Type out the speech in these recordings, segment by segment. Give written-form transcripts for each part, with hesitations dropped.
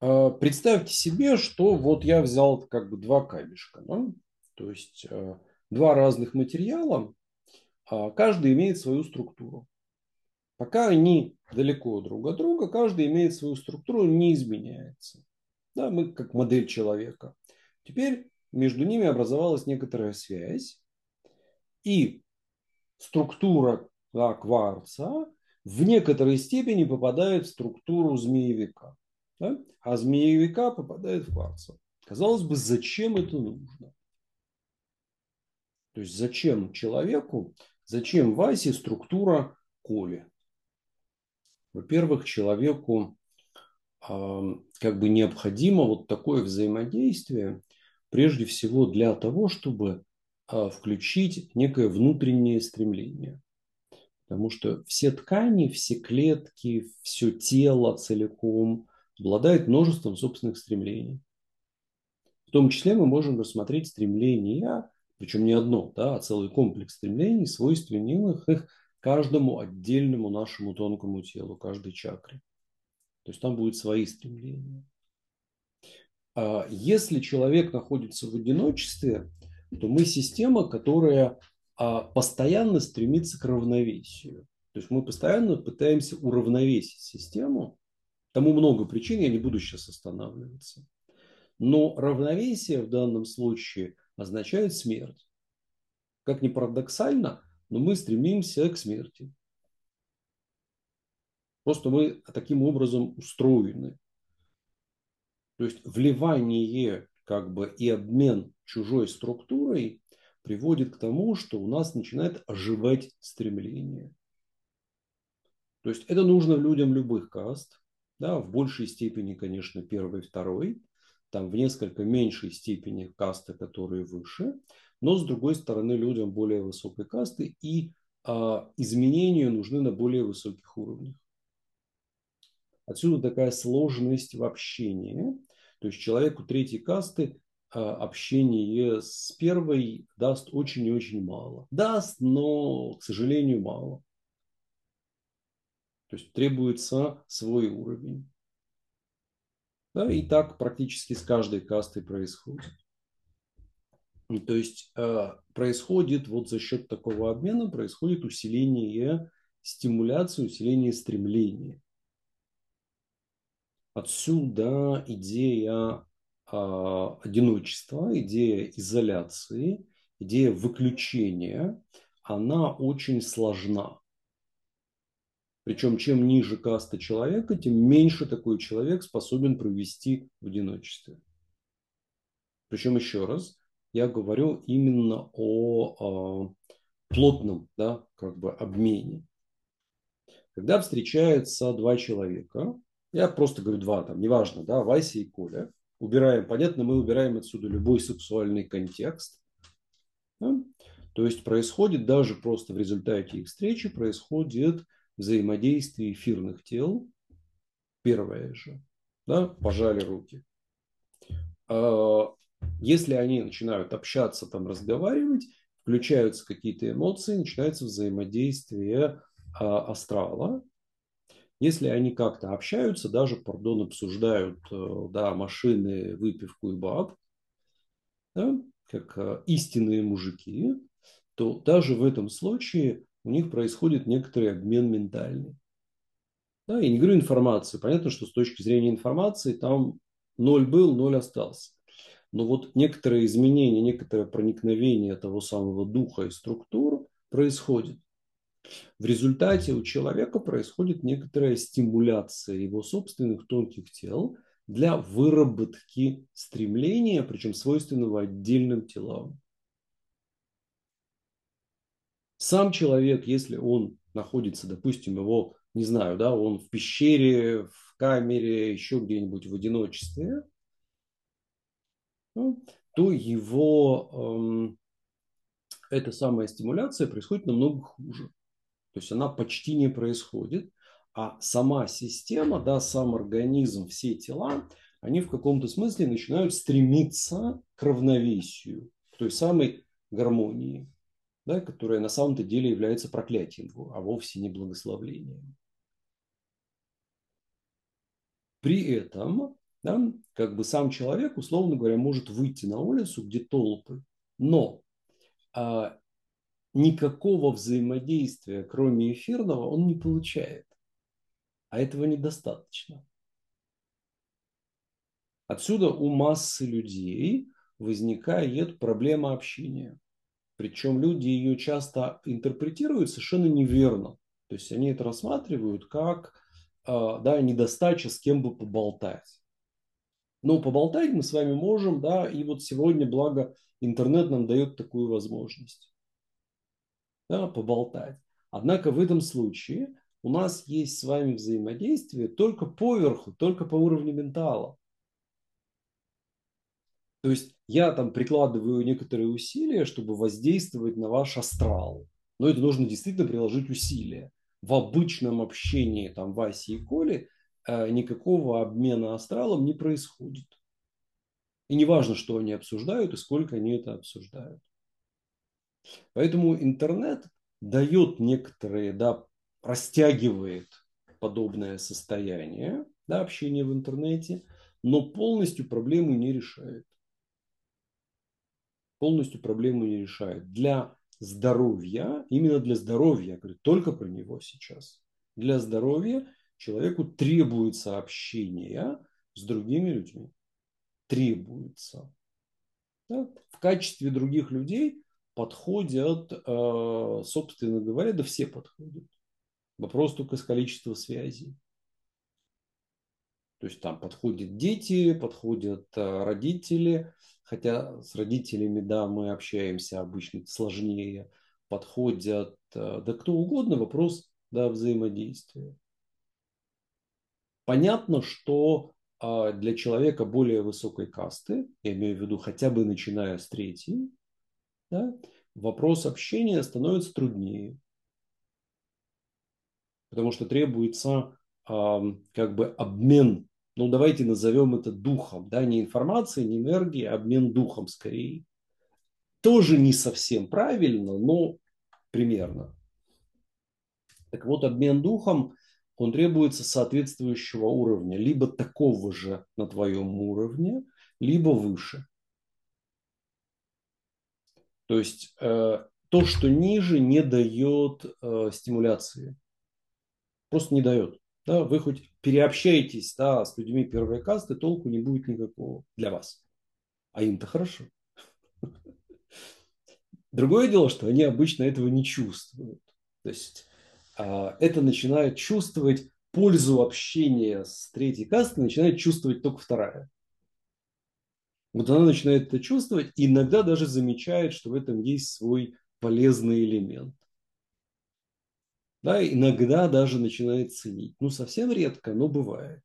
Представьте себе, что вот я взял как бы два камешка, да? То есть два разных материала, каждый имеет свою структуру. Пока они далеко друг от друга, каждый имеет свою структуру, не изменяется. Да, мы как модель человека. Теперь между ними образовалась некоторая связь, и структура, да, кварца в некоторой степени попадает в структуру змеевика. Да? А змеевика попадает в кварца. Казалось бы, зачем это нужно? То есть зачем человеку, зачем Васе структура Коли? Во-первых, человеку как бы необходимо вот такое взаимодействие, прежде всего для того, чтобы включить некое внутреннее стремление. Потому что все ткани, все клетки, все тело целиком обладает множеством собственных стремлений. В том числе мы можем рассмотреть стремления, причем не одно, да, а целый комплекс стремлений, свойственных их каждому отдельному нашему тонкому телу, каждой чакре. То есть там будут свои стремления. Если человек находится в одиночестве, то мы система, которая постоянно стремится к равновесию. То есть мы постоянно пытаемся уравновесить систему. Тому много причин, я не буду сейчас останавливаться. Но равновесие в данном случае означает смерть. Как ни парадоксально, но мы стремимся к смерти. Просто мы таким образом устроены. То есть вливание как бы и обмен чужой структурой приводит к тому, что у нас начинает оживать стремление. То есть это нужно людям любых каст, да, в большей степени, конечно, первой, второй, там в несколько меньшей степени касты, которые выше, но с другой стороны людям более высокой касты и изменения нужны на более высоких уровнях. Отсюда такая сложность в общении. То есть человеку третьей касты общение с первой даст очень и очень мало. Даст, но, к сожалению, мало. То есть требуется свой уровень. Да, и так практически с каждой кастой происходит. То есть происходит вот за счет такого обмена происходит усиление стимуляции, усиление стремления. Отсюда идея одиночества, идея изоляции, идея выключения, она очень сложна. Причем чем ниже каста человека, тем меньше такой человек способен провести в одиночестве. Причем еще раз, я говорю именно о плотном, да, как бы обмене. Когда встречаются два человека, я просто говорю два, там, неважно, да, Вася и Коля, убираем, понятно, мы убираем отсюда любой сексуальный контекст. Да? То есть происходит даже просто в результате их встречи происходит взаимодействие эфирных тел, первое же, да, пожали руки. Если они начинают общаться, там, разговаривать, включаются какие-то эмоции, начинается взаимодействие астрала. Если они как-то общаются, даже, пардон, обсуждают да, машины, выпивку и баб, да, как истинные мужики, то даже в этом случае у них происходит некоторый обмен ментальный. Да, я не говорю информацию. Понятно, что с точки зрения информации там ноль был, ноль остался. Но вот некоторые изменения, некоторое проникновение того самого духа и структур происходит. В результате у человека происходит некоторая стимуляция его собственных тонких тел для выработки стремления, причем свойственного отдельным телам. Сам человек, если он находится, допустим, его, не знаю, да, он в пещере, в камере, еще где-нибудь в одиночестве, ну, то его эта самая стимуляция происходит намного хуже. То есть она почти не происходит, а сама система, да, сам организм, все тела, они в каком-то смысле начинают стремиться к равновесию, к той самой гармонии, да, которая на самом-то деле является проклятием, а вовсе не благословлением. При этом Да? Как бы сам человек, условно говоря, может выйти на улицу, где толпы, но а, никакого взаимодействия, кроме эфирного, он не получает. А этого недостаточно. Отсюда у массы людей возникает проблема общения. Причем люди ее часто интерпретируют совершенно неверно. То есть они это рассматривают как да, недостача с кем бы поболтать. Но поболтать мы с вами можем, да, и вот сегодня, благо, интернет нам дает такую возможность, да, поболтать. Однако в этом случае у нас есть с вами взаимодействие только поверху, только по уровню ментала. То есть я там прикладываю некоторые усилия, чтобы воздействовать на ваш астрал. Но это нужно действительно приложить усилия. В обычном общении там Васи и Коли никакого обмена астралом не происходит. И не важно, что они обсуждают и сколько они это обсуждают. Поэтому интернет дает некоторые, да, растягивает подобное состояние, да, общения в интернете, но полностью проблему не решает. Полностью проблему не решает. Для здоровья, именно для здоровья, я говорю только про него сейчас, для здоровья человеку требуется общение с другими людьми. Требуется. Да? В качестве других людей подходят, собственно говоря, да все подходят. Вопрос только с количеством связей. То есть там подходят дети, подходят родители, хотя с родителями, да, мы общаемся обычно сложнее, подходят, да кто угодно, вопрос, да, взаимодействия. Понятно, что для человека более высокой касты, я имею в виду хотя бы начиная с третьей, да, вопрос общения становится труднее, потому что требуется как бы обмен, ну давайте назовем это духом, да, не информацией, не энергией, а обмен духом скорее. Тоже не совсем правильно, но примерно. Так вот, обмен духом, он требуется соответствующего уровня, либо такого же на твоем уровне, либо выше. То есть то, что ниже, не дает стимуляции. Просто не дает. Да, вы хоть переобщаетесь, да, с людьми первой касты, толку не будет никакого для вас. А им-то хорошо. Другое дело, что они обычно этого не чувствуют. То есть это начинает чувствовать пользу общения с третьей кастой, начинает чувствовать только вторая. Вот она начинает это чувствовать и иногда даже замечает, что в этом есть свой полезный элемент. Да, иногда даже начинает ценить. Ну, совсем редко, но бывает.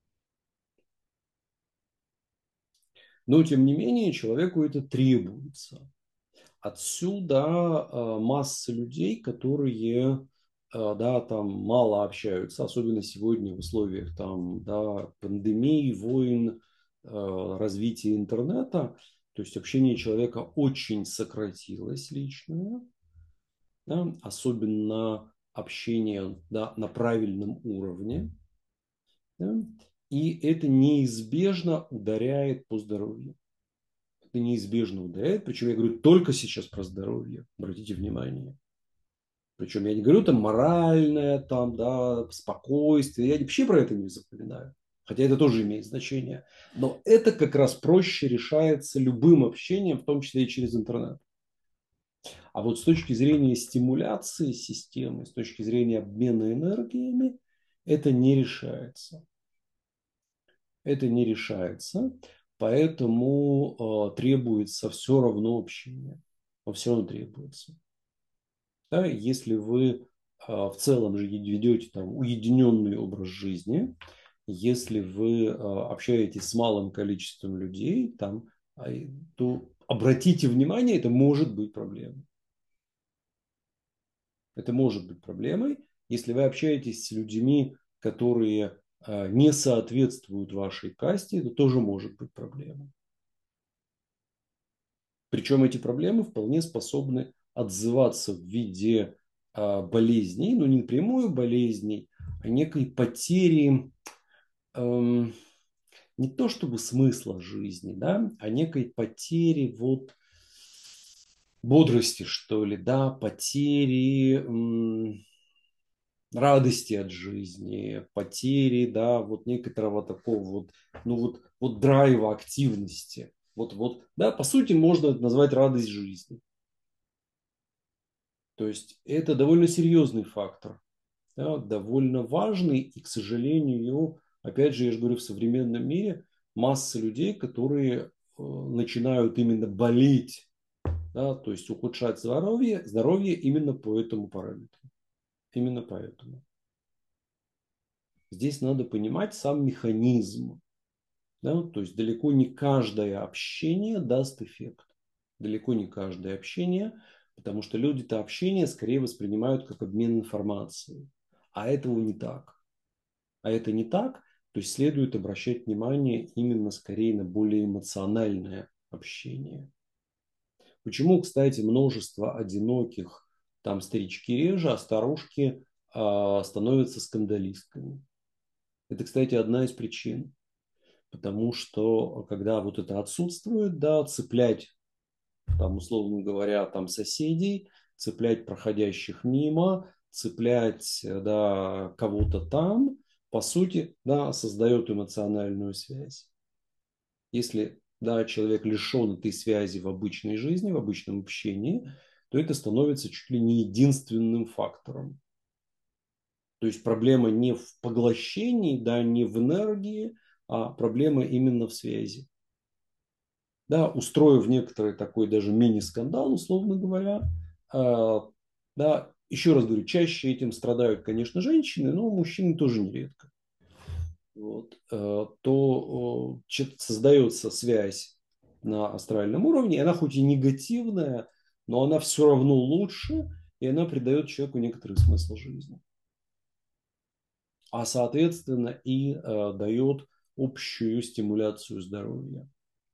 Но, тем не менее, человеку это требуется. Отсюда масса людей, которые да, там мало общаются, особенно сегодня в условиях там, да, пандемии, войн, развития интернета. То есть общение человека очень сократилось личное, да, особенно общение, да, на правильном уровне. Да, и это неизбежно ударяет по здоровью. Это неизбежно ударяет. Причем я говорю только сейчас про здоровье. Обратите внимание. Причем я не говорю там моральное, там, да, спокойствие. Я вообще про это не запоминаю. Хотя это тоже имеет значение. Но это как раз проще решается любым общением, в том числе и через интернет. А вот с точки зрения стимуляции системы, с точки зрения обмена энергиями, это не решается. Это не решается, поэтому требуется все равно общение. Но все равно требуется. Да, если вы в целом же ведете там уединенный образ жизни, если вы общаетесь с малым количеством людей, там, то обратите внимание, это может быть проблемой. Это может быть проблемой, если вы общаетесь с людьми, которые не соответствуют вашей касте, это тоже может быть проблемой. Причем эти проблемы вполне способны отзываться в виде болезней, но не напрямую болезней, а некой потери, эм, не то чтобы смысла жизни, да, а некой потери вот бодрости, что ли, да, потери радости от жизни, потери, да, вот некоторого такого вот, ну вот драйва, активности. Вот, да, по сути, можно это назвать радость жизни. То есть это довольно серьезный фактор, да, довольно важный, и, к сожалению, опять же, я же говорю, в современном мире масса людей, которые начинают именно болеть, да, то есть ухудшать здоровье именно по этому параметру. Именно поэтому. Здесь надо понимать сам механизм. Да? То есть далеко не каждое общение даст эффект. Далеко не каждое общение, потому что люди-то общение скорее воспринимают как обмен информацией. А этого не так. А это не так, то есть следует обращать внимание именно скорее на более эмоциональное общение. Почему, кстати, множество одиноких, там старички реже, а старушки становятся скандалистками? Это, кстати, одна из причин. Потому что когда вот это отсутствует, да, цеплять, там, условно говоря, там соседей, цеплять проходящих мимо, цеплять, да, кого-то там, по сути, да, создает эмоциональную связь. Если, да, человек лишен этой связи в обычной жизни, в обычном общении, то это становится чуть ли не единственным фактором. То есть проблема не в поглощении, да, не в энергии, а проблема именно в связи. Да, устроив некоторый такой даже мини-скандал, условно говоря, да, еще раз говорю, чаще этим страдают, конечно, женщины, но мужчины тоже нередко. Вот, то создается связь на астральном уровне, и она хоть и негативная, но она все равно лучше, и она придает человеку некоторый смысл жизни. А соответственно и дает общую стимуляцию здоровья.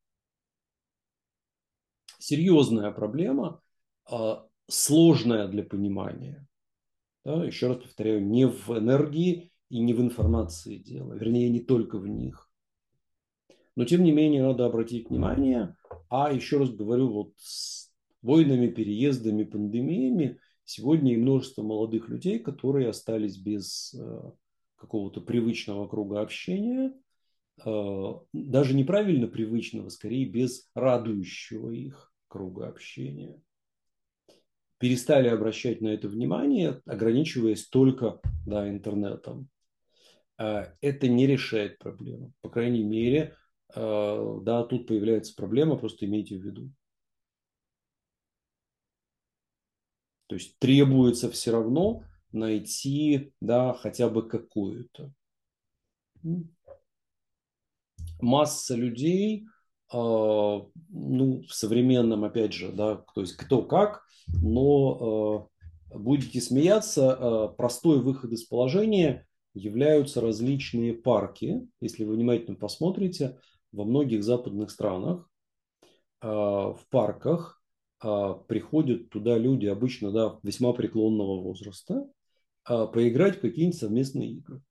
Серьезная проблема, сложная для понимания. Да, еще раз повторяю, не в энергии и не в информации дело, вернее, не только в них. Но, тем не менее, надо обратить внимание, а еще раз говорю, вот с войнами, переездами, пандемиями, сегодня и множество молодых людей, которые остались без какого-то привычного круга общения, даже неправильно привычного, скорее без радующего их круга общения. Перестали обращать на это внимание, ограничиваясь только, да, интернетом. Это не решает проблему. По крайней мере, да, тут появляется проблема, просто имейте в виду. То есть требуется все равно найти, да, хотя бы какую-то. Масса людей, ну, в современном, опять же, да, то есть кто как, но будете смеяться, простой выход из положения являются различные парки. Если вы внимательно посмотрите, во многих западных странах в парках приходят туда люди обычно, да, весьма преклонного возраста, поиграть в какие-нибудь совместные игры.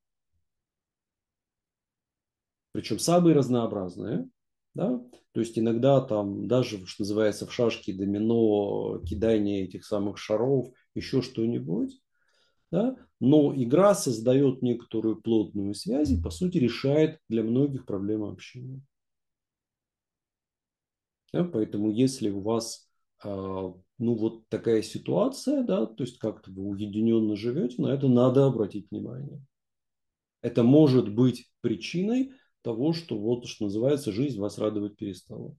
Причем самые разнообразные, да, то есть иногда там даже, что называется, в шашки, домино, кидание этих самых шаров, еще что-нибудь, да, но игра создает некоторую плотную связь и, по сути, решает для многих проблемы общения. Да, поэтому если у вас ну вот такая ситуация, да, то есть как-то вы уединенно живете, на это надо обратить внимание. Это может быть причиной того, что вот, что называется, жизнь вас радовать перестала.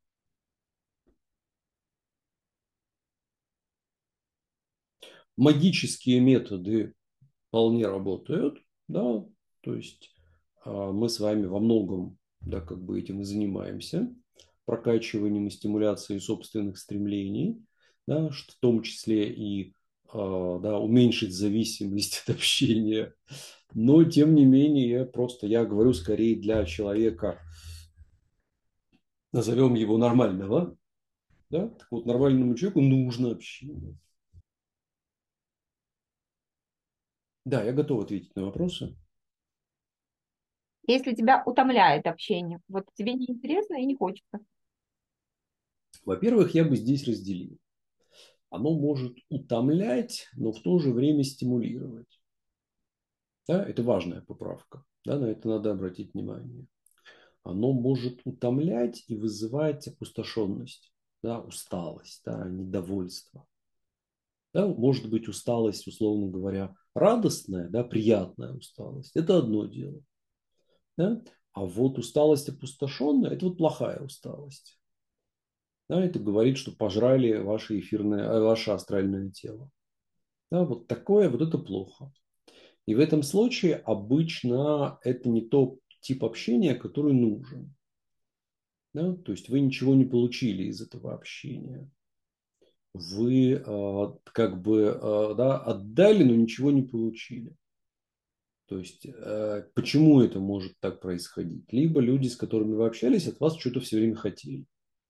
Магические методы вполне работают, да, то есть мы с вами во многом, да, как бы этим и занимаемся, прокачиванием и стимуляцией собственных стремлений, да, что в том числе и да, уменьшить зависимость от общения. Но, тем не менее, просто я говорю скорее для человека, назовем его нормального, да, так вот, нормальному человеку нужно общение. Да, я готов ответить на вопросы. Если тебя утомляет общение, вот тебе не интересно и не хочется. Во-первых, я бы здесь разделил. Оно может утомлять, но в то же время стимулировать. Да, это важная поправка. Да, на это надо обратить внимание. Оно может утомлять и вызывать опустошенность, да, усталость, да, недовольство. Да, может быть усталость, условно говоря, радостная, да, приятная усталость. Это одно дело. Да? А вот усталость опустошенная – это вот плохая усталость. Да, это говорит, что пожрали ваше эфирное, ваше астральное тело. Да, вот такое, вот это плохо. И в этом случае обычно это не тот тип общения, который нужен. Да? То есть вы ничего не получили из этого общения. Вы как бы да, отдали, но ничего не получили. То есть почему это может так происходить? Либо люди, с которыми вы общались, от вас что-то все время хотели.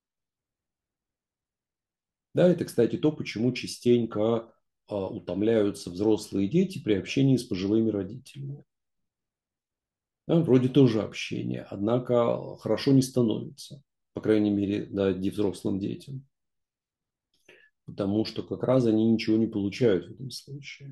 Да, это, кстати, то, почему частенько утомляются взрослые дети при общении с пожилыми родителями. Да, вроде тоже общение, однако хорошо не становится, по крайней мере, да, взрослым детям, потому что как раз они ничего не получают в этом случае.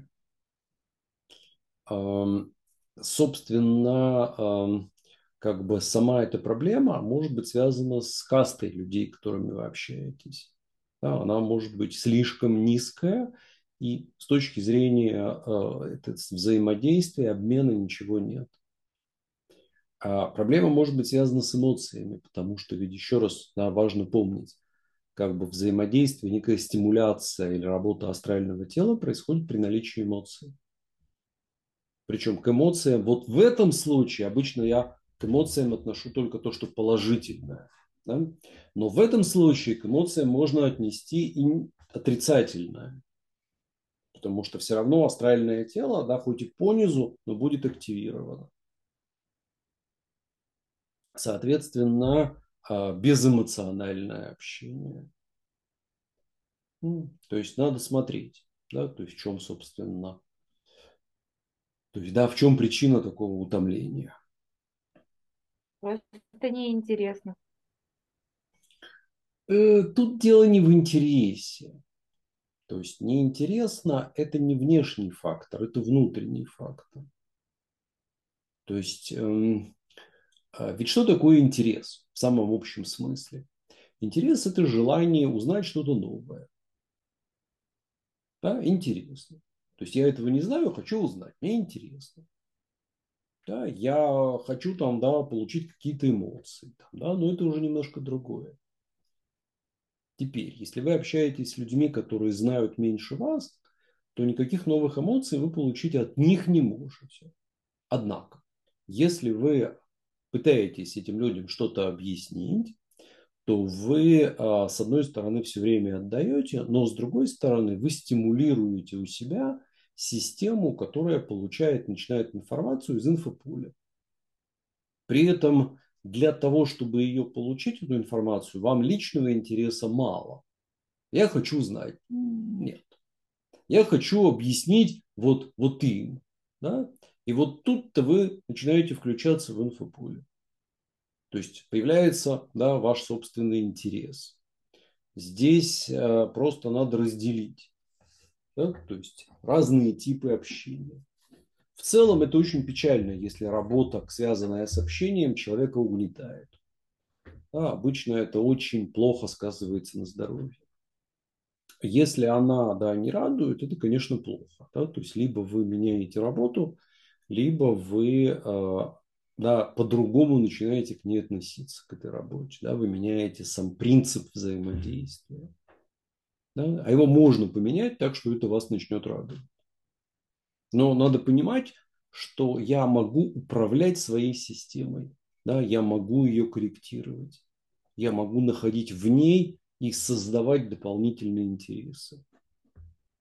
Собственно, как бы сама эта проблема может быть связана с кастой людей, с которыми вы общаетесь. Да, она может быть слишком низкая, и с точки зрения взаимодействия, обмена ничего нет. А проблема может быть связана с эмоциями, потому что ведь еще раз, да, важно помнить, как бы взаимодействие, некая стимуляция или работа астрального тела происходит при наличии эмоций. Причем к эмоциям, вот в этом случае обычно я к эмоциям отношу только то, что положительное. Да? Но в этом случае к эмоциям можно отнести и отрицательное. Потому что все равно астральное тело, да, хоть и понизу, но будет активировано. Соответственно, безэмоциональное общение. То есть надо смотреть, да, то есть в чем, собственно, то есть, да, в чем причина такого утомления. Просто неинтересно. Тут дело не в интересе. То есть неинтересно – это не внешний фактор, это внутренний фактор. То есть ведь что такое интерес в самом общем смысле? Интерес – это желание узнать что-то новое. Да, интересно. То есть я этого не знаю, хочу узнать, мне интересно. Да, я хочу там, да, получить какие-то эмоции, там, да, но это уже немножко другое. Теперь, если вы общаетесь с людьми, которые знают меньше вас, то никаких новых эмоций вы получить от них не можете. Однако, если вы пытаетесь этим людям что-то объяснить, то вы, с одной стороны, все время отдаете, но с другой стороны, вы стимулируете у себя систему, которая получает, начинает информацию из инфополя. При этом для того, чтобы ее получить, эту информацию, вам личного интереса мало. Я хочу знать. Нет. Я хочу объяснить вот им. Да? И вот тут-то вы начинаете включаться в инфополе. То есть появляется, да, ваш собственный интерес. Здесь просто надо разделить. Да? То есть разные типы общения. В целом это очень печально, если работа, связанная с общением, человека угнетает. Да, обычно это очень плохо сказывается на здоровье. Если она, да, не радует, это, конечно, плохо. Да? То есть либо вы меняете работу, либо вы да, по-другому начинаете к ней относиться, к этой работе. Да? Вы меняете сам принцип взаимодействия. Да? А его можно поменять так, что это вас начнет радовать. Но надо понимать, что я могу управлять своей системой. Да? Я могу ее корректировать. Я могу находить в ней и создавать дополнительные интересы.